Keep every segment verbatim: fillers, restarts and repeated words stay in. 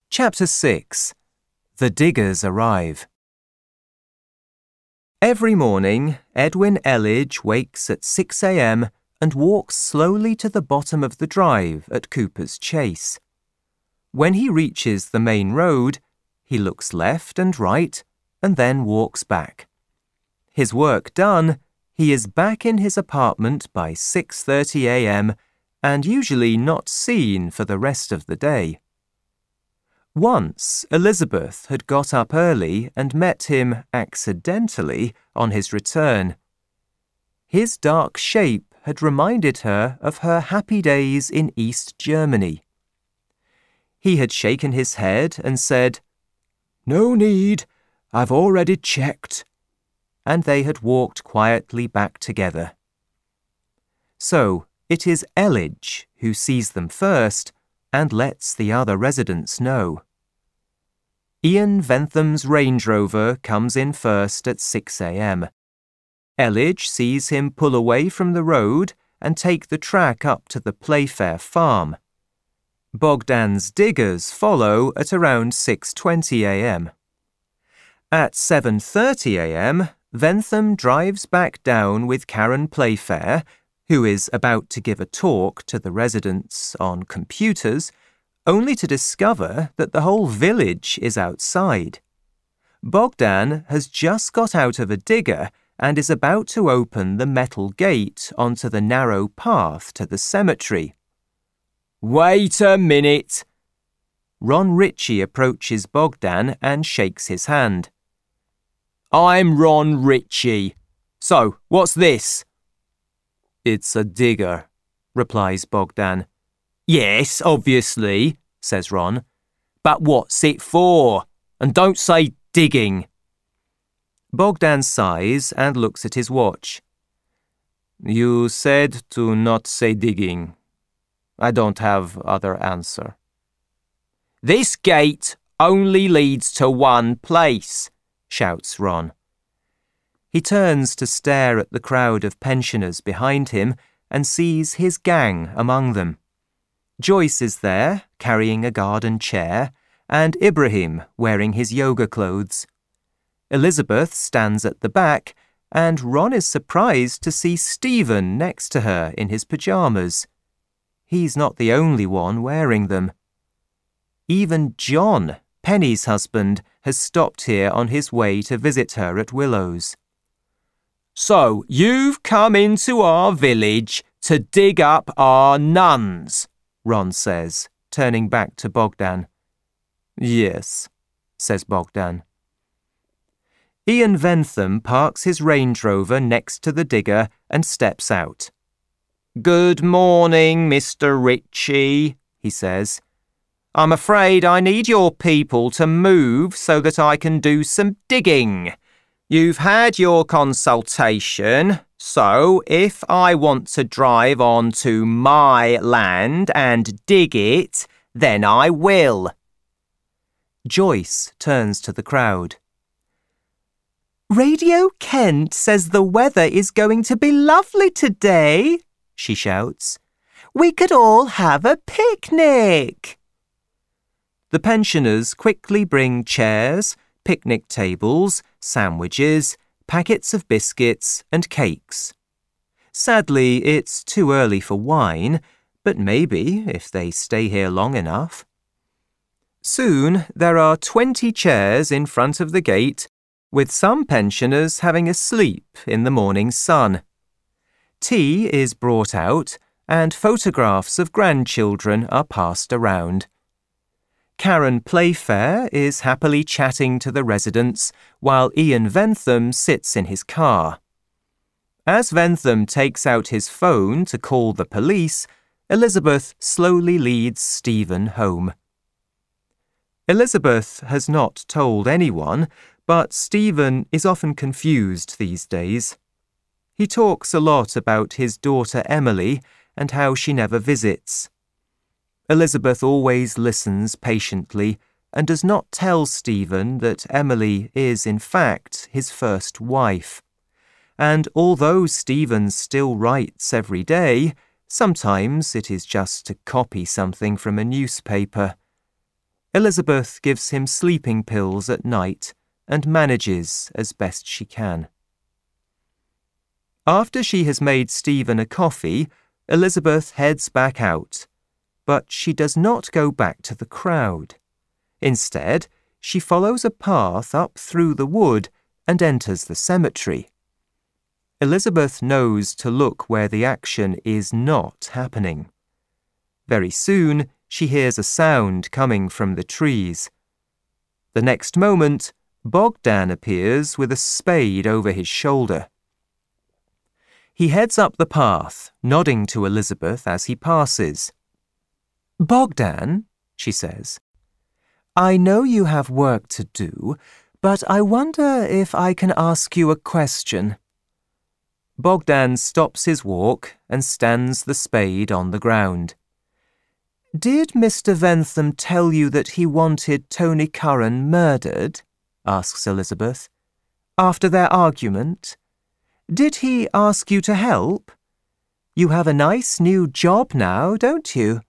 Chapter six. The Diggers Arrive. Every morning, Edwin Elledge wakes at six a.m. and walks slowly to the bottom of the drive at Cooper's Chase. When he reaches the main road, he looks left and right and then walks back. His work done, he is back in his apartment by six thirty a.m. and usually not seen for the rest of the day. Once, Elizabeth had got up early and met him accidentally on his return. His dark shape had reminded her of her happy days in East Germany. He had shaken his head and said, "No need, I've already checked," and they had walked quietly back together. So, it is Elledge who sees them first and lets the other residents know. Ian Ventham's Range Rover comes in first at six a.m. Elledge sees him pull away from the road and take the track up to the Playfair farm. Bogdan's diggers follow at around six twenty a.m. At seven thirty a.m., Ventham drives back down with Karen Playfair, who is about to give a talk to the residents on computers, only to discover that the whole village is outside. Bogdan has just got out of a digger and is about to open the metal gate onto the narrow path to the cemetery. "Wait a minute!" Ron Ritchie approaches Bogdan and shakes his hand. "I'm Ron Ritchie. So, what's this?" "It's a digger," replies Bogdan. "Yes, obviously," says Ron. "But what's it for? And don't say digging." Bogdan sighs and looks at his watch. "You said to not say digging. I don't have other answer." "This gate only leads to one place," shouts Ron. He turns to stare at the crowd of pensioners behind him and sees his gang among them. Joyce is there, carrying a garden chair, and Ibrahim wearing his yoga clothes. Elizabeth stands at the back, and Ron is surprised to see Stephen next to her in his pyjamas. He's not the only one wearing them. Even John, Penny's husband, has stopped here on his way to visit her at Willows. "So, you've come into our village to dig up our nuns," Ron says, turning back to Bogdan. "Yes," says Bogdan. Ian Ventham parks his Range Rover next to the digger and steps out. "Good morning, Mister Ritchie," he says. "I'm afraid I need your people to move so that I can do some digging. You've had your consultation, so if I want to drive onto my land and dig it, then I will." Joyce turns to the crowd. "Radio Kent says the weather is going to be lovely today," she shouts. "We could all have a picnic." The pensioners quickly bring chairs, picnic tables, sandwiches, packets of biscuits and cakes. Sadly, it's too early for wine, but maybe if they stay here long enough. Soon there are twenty chairs in front of the gate, with some pensioners having a sleep in the morning sun. Tea is brought out, and photographs of grandchildren are passed around. Karen Playfair is happily chatting to the residents while Ian Ventham sits in his car. As Ventham takes out his phone to call the police, Elizabeth slowly leads Stephen home. Elizabeth has not told anyone, but Stephen is often confused these days. He talks a lot about his daughter Emily and how she never visits. Elizabeth always listens patiently and does not tell Stephen that Emily is in fact his first wife. And although Stephen still writes every day, sometimes it is just to copy something from a newspaper. Elizabeth gives him sleeping pills at night and manages as best she can. After she has made Stephen a coffee, Elizabeth heads back out, but she does not go back to the crowd. Instead, she follows a path up through the wood and enters the cemetery. Elizabeth knows to look where the action is not happening. Very soon, she hears a sound coming from the trees. The next moment, Bogdan appears with a spade over his shoulder. He heads up the path, nodding to Elizabeth as he passes. "Bogdan," she says, "I know you have work to do, but I wonder if I can ask you a question." Bogdan stops his walk and stands the spade on the ground. "Did Mister Ventham tell you that he wanted Tony Curran murdered?" asks Elizabeth. "After their argument? Did he ask you to help? You have a nice new job now, don't you?"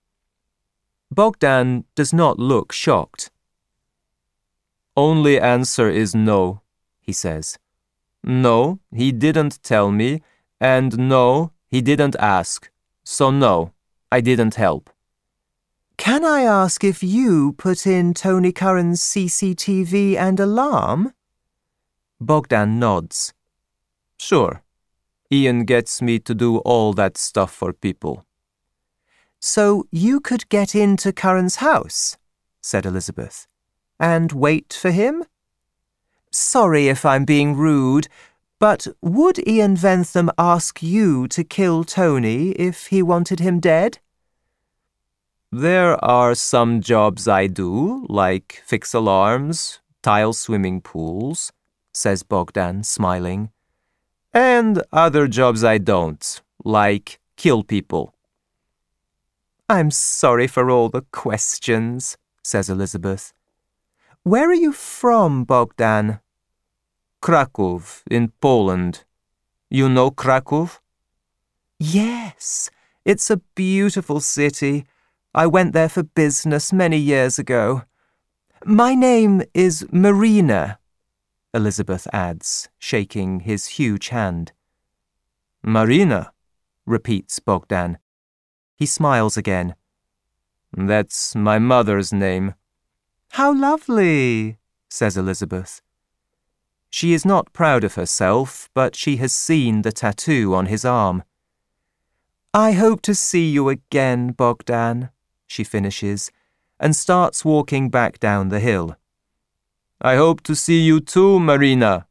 Bogdan does not look shocked. "Only answer is no," he says. "No, he didn't tell me, and no, he didn't ask. So no, I didn't help." "Can I ask if you put in Tony Curran's C C T V and alarm?" Bogdan nods. "Sure. Ian gets me to do all that stuff for people." "So you could get into Curran's house," said Elizabeth, "and wait for him? Sorry if I'm being rude, but would Ian Ventham ask you to kill Tony if he wanted him dead?" "There are some jobs I do, like fix alarms, tile swimming pools," says Bogdan, smiling. "And other jobs I don't, like kill people." "I'm sorry for all the questions," says Elizabeth. "Where are you from, Bogdan?" "Krakow, in Poland. You know Krakow?" "Yes, it's a beautiful city. I went there for business many years ago. My name is Marina," Elizabeth adds, shaking his huge hand. "Marina," repeats Bogdan. He smiles again. "That's my mother's name." "How lovely," says Elizabeth. She is not proud of herself, but she has seen the tattoo on his arm. "I hope to see you again, Bogdan," she finishes, and starts walking back down the hill. "I hope to see you too, Marina."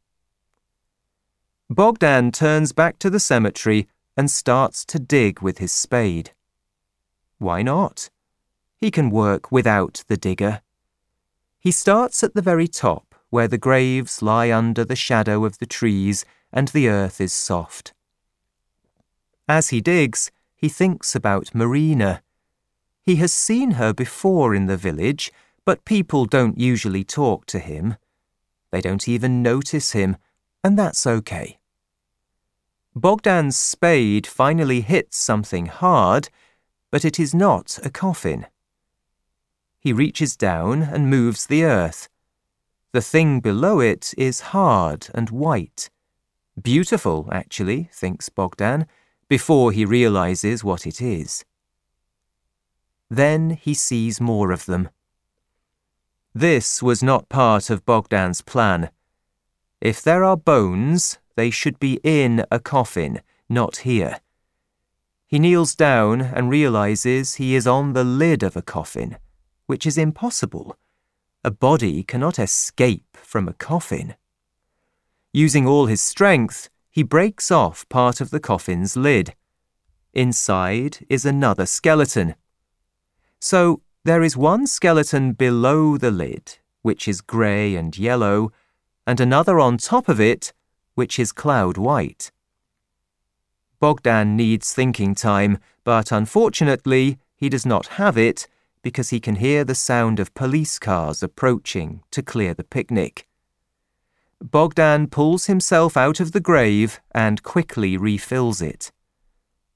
Bogdan turns back to the cemetery and starts to dig with his spade. Why not? He can work without the digger. He starts at the very top, where the graves lie under the shadow of the trees and the earth is soft. As he digs, he thinks about Marina. He has seen her before in the village, but people don't usually talk to him. They don't even notice him, and that's okay. Bogdan's spade finally hits something hard, but it is not a coffin. He reaches down and moves the earth. The thing below it is hard and white. Beautiful, actually, thinks Bogdan, before he realizes what it is. Then he sees more of them. This was not part of Bogdan's plan. If there are bones, they should be in a coffin, not here. He kneels down and realizes he is on the lid of a coffin, which is impossible. A body cannot escape from a coffin. Using all his strength, he breaks off part of the coffin's lid. Inside is another skeleton. So there is one skeleton below the lid, which is grey and yellow, and another on top of it, which is cloud white. Bogdan needs thinking time, but unfortunately he does not have it because he can hear the sound of police cars approaching to clear the picnic. Bogdan pulls himself out of the grave and quickly refills it.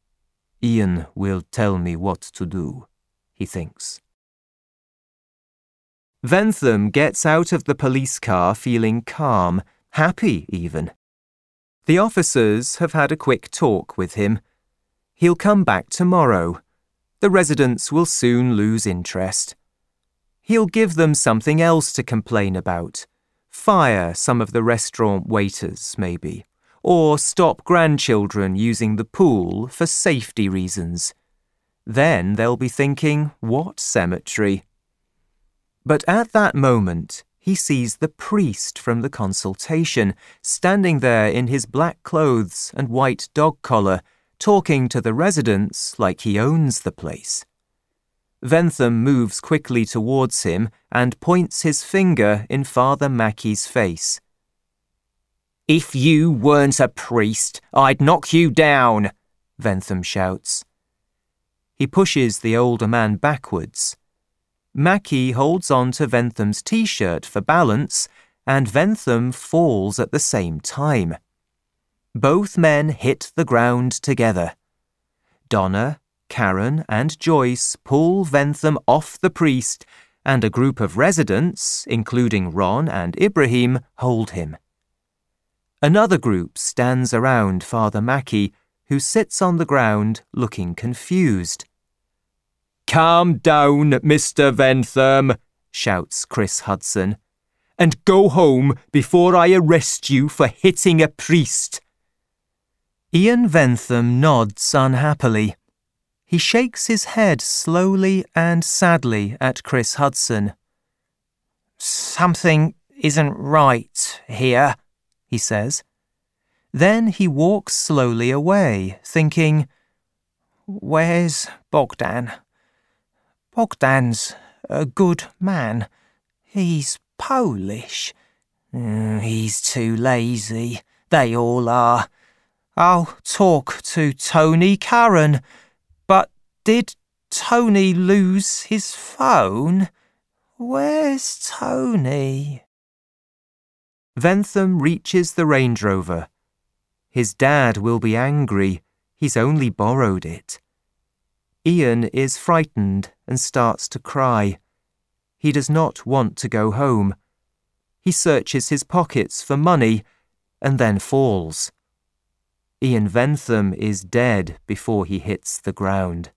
Ian will tell me what to do, he thinks. Ventham gets out of the police car feeling calm, happy even. The officers have had a quick talk with him. He'll come back tomorrow. The residents will soon lose interest. He'll give them something else to complain about. Fire some of the restaurant waiters, maybe. Or stop grandchildren using the pool for safety reasons. Then they'll be thinking, what cemetery? But at that moment, he sees the priest from the consultation, standing there in his black clothes and white dog collar, talking to the residents like he owns the place. Ventham moves quickly towards him and points his finger in Father Mackey's face. "If you weren't a priest, I'd knock you down," Ventham shouts. He pushes the older man backwards. Mackey holds on to Ventham's t-shirt for balance, and Ventham falls at the same time. Both men hit the ground together. Donna, Karen, and Joyce pull Ventham off the priest, and a group of residents, including Ron and Ibrahim, hold him. Another group stands around Father Mackey, who sits on the ground looking confused. "Calm down, Mister Ventham," shouts Chris Hudson, "and go home before I arrest you for hitting a priest." Ian Ventham nods unhappily. He shakes his head slowly and sadly at Chris Hudson. "Something isn't right here," he says. Then he walks slowly away, thinking, "Where's Bogdan? Bogdan's a good man. He's Polish. He's too lazy. They all are. I'll talk to Tony Curran. But did Tony lose his phone? Where's Tony?" Ventham reaches the Range Rover. His dad will be angry. He's only borrowed it. Ian is frightened and starts to cry. He does not want to go home. He searches his pockets for money and then falls. Ian Ventham is dead before he hits the ground.